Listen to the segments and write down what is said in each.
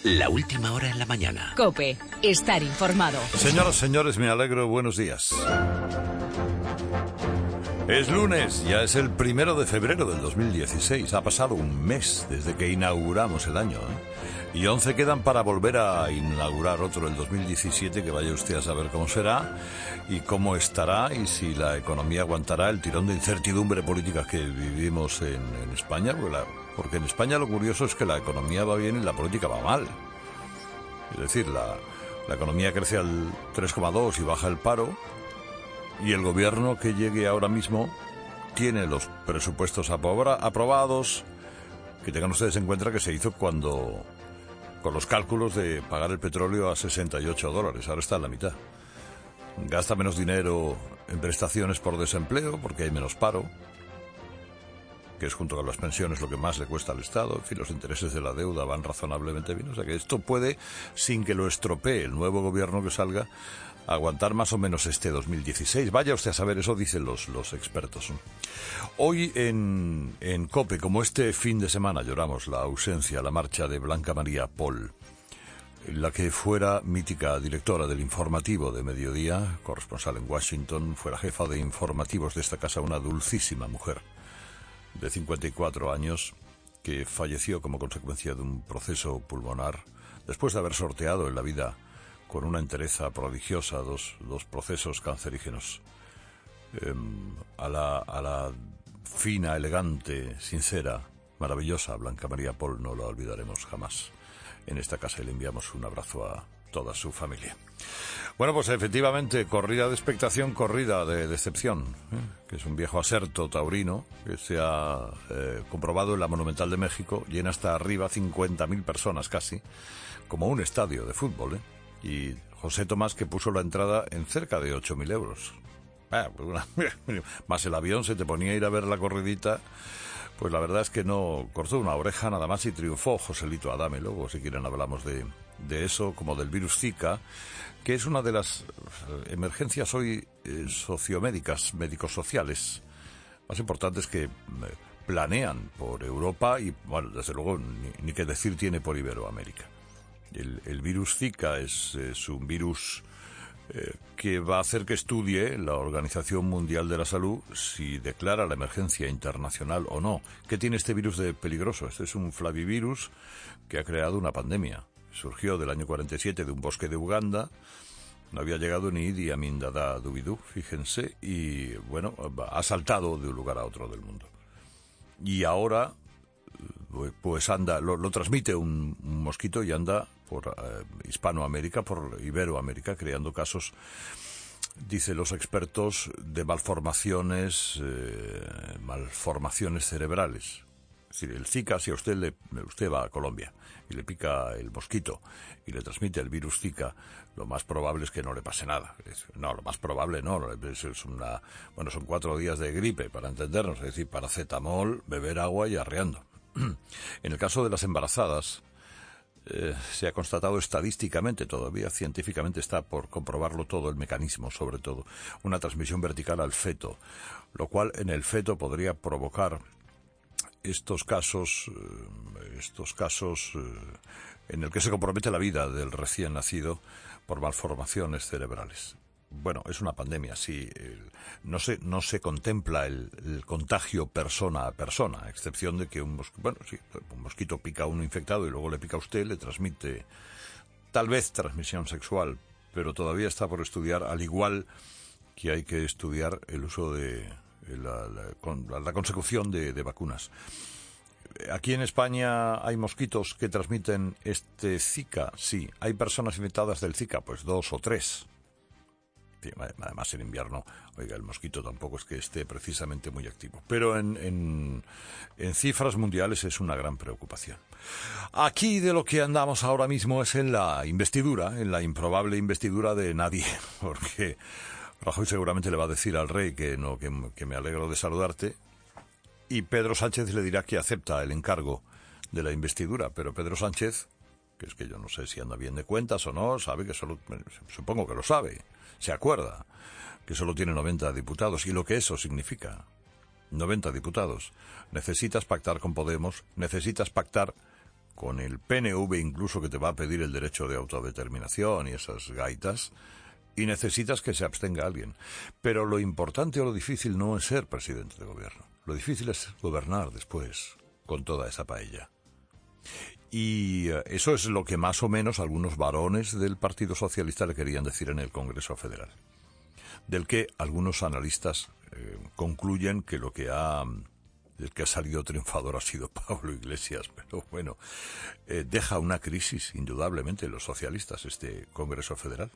La última hora en la mañana. COPE. Estar informado. Señoras, señores, me alegro. Buenos días. Es lunes, ya es el 1 de febrero del 2016. Ha pasado un mes desde que inauguramos el año, Y 11 quedan para volver a inaugurar otro, el 2017, que vaya usted a saber cómo será y cómo estará y si la economía aguantará el tirón de incertidumbre política que vivimos en España, porque en España lo curioso es que la economía va bien y la política va mal. Es decir, la economía crece al 3,2 y baja el paro, y el gobierno que llegue ahora mismo tiene los presupuestos aprobados, que tengan ustedes en cuenta que se hizo con los cálculos de pagar el petróleo a $68, ahora está en la mitad. Gasta menos dinero en prestaciones por desempleo porque hay menos paro, que es junto con las pensiones lo que más le cuesta al Estado. En fin, los intereses de la deuda van razonablemente bien. O sea que esto puede, sin que lo estropee el nuevo gobierno que salga, aguantar más o menos este 2016. Vaya usted a saber, eso dicen los expertos. Hoy en COPE, como este fin de semana lloramos la ausencia, la marcha de Blanca María Pol, la que fuera mítica directora del informativo de mediodía, corresponsal en Washington, fuera jefa de informativos de esta casa, una dulcísima mujer de 54 años que falleció como consecuencia de un proceso pulmonar después de haber sorteado en la vida con una entereza prodigiosa dos procesos cancerígenos. A la fina, elegante, sincera, maravillosa Blanca María Pol no la olvidaremos jamás en esta casa, y le enviamos un abrazo a toda su familia. Bueno, pues efectivamente, corrida de expectación, corrida de decepción, que es un viejo aserto taurino que se ha comprobado en la Monumental de México, llena hasta arriba, 50.000 personas casi, como un estadio de fútbol, Y José Tomás, que puso la entrada en cerca de 8.000 euros. Más el avión, se te ponía a ir a ver la corridita. Pues la verdad es que no cortó una oreja nada más y triunfó Joselito Adame. Luego, si quieren, hablamos de eso, como del virus Zika, que es una de las emergencias hoy sociomédicas, médico-sociales más importantes que planean por Europa y, bueno, desde luego, ni que decir tiene por Iberoamérica. El virus Zika es un virus que va a hacer que estudie la Organización Mundial de la Salud si declara la emergencia internacional o no. ¿Qué tiene este virus de peligroso? Este es un flavivirus que ha creado una pandemia. Surgió del año 47 de un bosque de Uganda. No había llegado ni Idi Amin Dada Dubidú, fíjense, y bueno, ha saltado de un lugar a otro del mundo. Y ahora pues anda, lo transmite un mosquito y anda por Hispanoamérica, por Iberoamérica, creando casos, dicen los expertos, de malformaciones cerebrales. Es decir, el Zika, si a usted va a Colombia y le pica el mosquito y le transmite el virus Zika, lo más probable es que no le pase nada. Lo más probable no. Son 4 días de gripe, para entendernos, es decir, paracetamol, beber agua y arreando. En el caso de las embarazadas, se ha constatado estadísticamente, todavía científicamente está por comprobarlo todo el mecanismo, sobre todo, una transmisión vertical al feto, lo cual en el feto podría provocar estos casos en el que se compromete la vida del recién nacido por malformaciones cerebrales. Bueno, es una pandemia, sí. No se contempla el contagio persona a persona, a excepción de que un mosquito pica a uno infectado y luego le pica a usted, le transmite tal vez transmisión sexual, pero todavía está por estudiar, al igual que hay que estudiar el uso de la consecución de vacunas. Aquí en España hay mosquitos que transmiten este Zika, sí. ¿Hay personas infectadas del Zika? Pues 2 o 3. Además, en invierno, el mosquito tampoco es que esté precisamente muy activo. Pero en cifras mundiales es una gran preocupación. Aquí de lo que andamos ahora mismo es en la investidura, en la improbable investidura de nadie, porque Rajoy seguramente le va a decir al rey que me alegro de saludarte, y Pedro Sánchez le dirá que acepta el encargo de la investidura, pero Pedro Sánchez, que es que yo no sé si anda bien de cuentas o no, sabe que supongo que lo sabe, se acuerda que solo tiene 90 diputados, y lo que eso significa, 90 diputados. Necesitas pactar con Podemos, necesitas pactar con el PNV incluso, que te va a pedir el derecho de autodeterminación y esas gaitas, y necesitas que se abstenga alguien. Pero lo importante o lo difícil no es ser presidente de gobierno. Lo difícil es gobernar después, con toda esa paella. Y eso es lo que más o menos algunos varones del Partido Socialista le querían decir en el Congreso Federal, del que algunos analistas concluyen que el que ha salido triunfador ha sido Pablo Iglesias, pero bueno, deja una crisis indudablemente en los socialistas este Congreso Federal.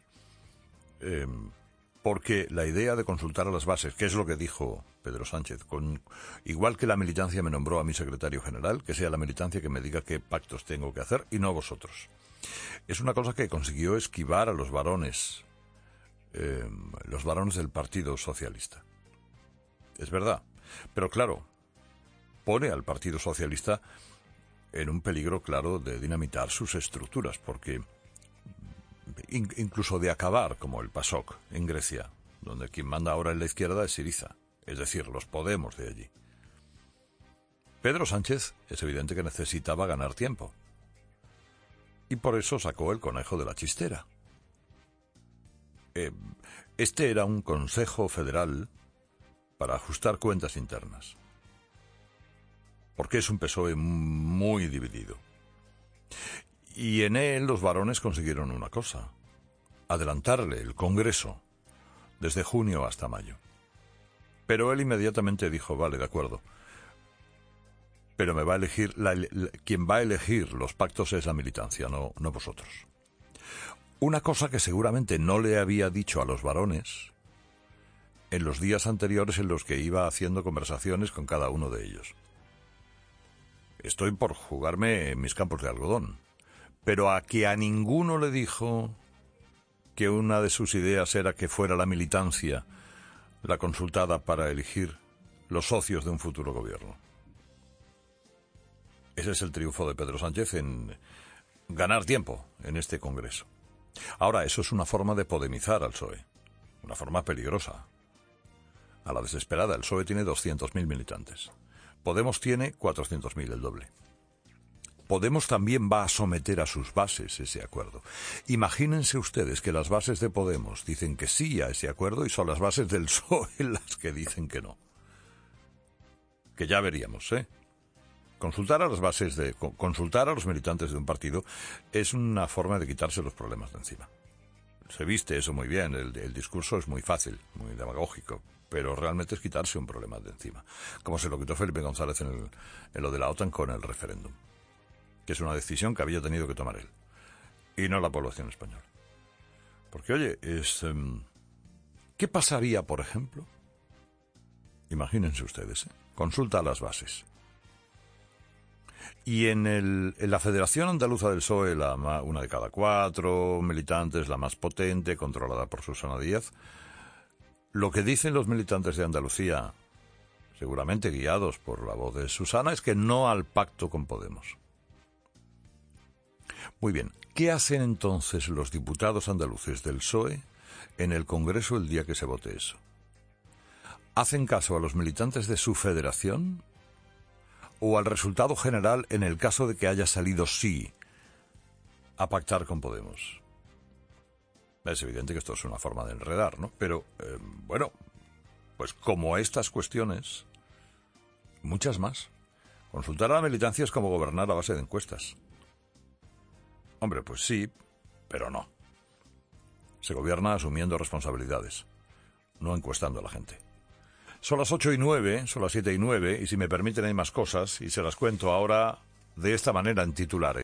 Porque la idea de consultar a las bases, que es lo que dijo Pedro Sánchez, igual que la militancia me nombró a mi secretario general, que sea la militancia que me diga qué pactos tengo que hacer y no vosotros. Es una cosa que consiguió esquivar a los varones del Partido Socialista. Es verdad, pero claro, pone al Partido Socialista en un peligro claro de dinamitar sus estructuras, porque incluso de acabar como el PASOK en Grecia, donde quien manda ahora en la izquierda es Syriza, es decir, los Podemos de allí. Pedro Sánchez es evidente que necesitaba ganar tiempo, y por eso sacó el conejo de la chistera. Este era un Consejo Federal para ajustar cuentas internas, porque es un PSOE muy dividido. Y en él los varones consiguieron una cosa: adelantarle el Congreso desde junio hasta mayo. Pero él inmediatamente dijo, vale, de acuerdo, pero me va a elegir, quien va a elegir los pactos es la militancia, no vosotros. Una cosa que seguramente no le había dicho a los varones en los días anteriores en los que iba haciendo conversaciones con cada uno de ellos. Estoy por jugarme mis campos de algodón, pero a ninguno le dijo que una de sus ideas era que fuera la militancia la consultada para elegir los socios de un futuro gobierno. Ese es el triunfo de Pedro Sánchez en ganar tiempo en este Congreso. Ahora, eso es una forma de podemizar al PSOE, una forma peligrosa. A la desesperada, el PSOE tiene 200.000 militantes. Podemos tiene 400.000, el doble. Podemos también va a someter a sus bases ese acuerdo. Imagínense ustedes que las bases de Podemos dicen que sí a ese acuerdo y son las bases del PSOE las que dicen que no. Que ya veríamos, ¿eh? Consultar a los militantes de un partido es una forma de quitarse los problemas de encima. Se viste eso muy bien, el discurso es muy fácil, muy demagógico, pero realmente es quitarse un problema de encima. Como se lo quitó Felipe González en lo de la OTAN con el referéndum, que es una decisión que había tenido que tomar él, y no la población española. Porque, oye, ¿qué pasaría, por ejemplo? Imagínense ustedes, consulta a las bases. Y en la Federación Andaluza del PSOE, una de cada 4 militantes, la más potente, controlada por Susana Díaz, lo que dicen los militantes de Andalucía, seguramente guiados por la voz de Susana, es que no al pacto con Podemos. Muy bien, ¿qué hacen entonces los diputados andaluces del PSOE en el Congreso el día que se vote eso? ¿Hacen caso a los militantes de su federación o al resultado general en el caso de que haya salido sí a pactar con Podemos? Es evidente que esto es una forma de enredar, ¿no? Pero, bueno, pues como estas cuestiones, muchas más. Consultar a la militancia es como gobernar a base de encuestas. Hombre, pues sí, pero no. Se gobierna asumiendo responsabilidades, no encuestando a la gente. Son las 8:09, son las 7:09, y si me permiten hay más cosas, y se las cuento ahora de esta manera en titulares.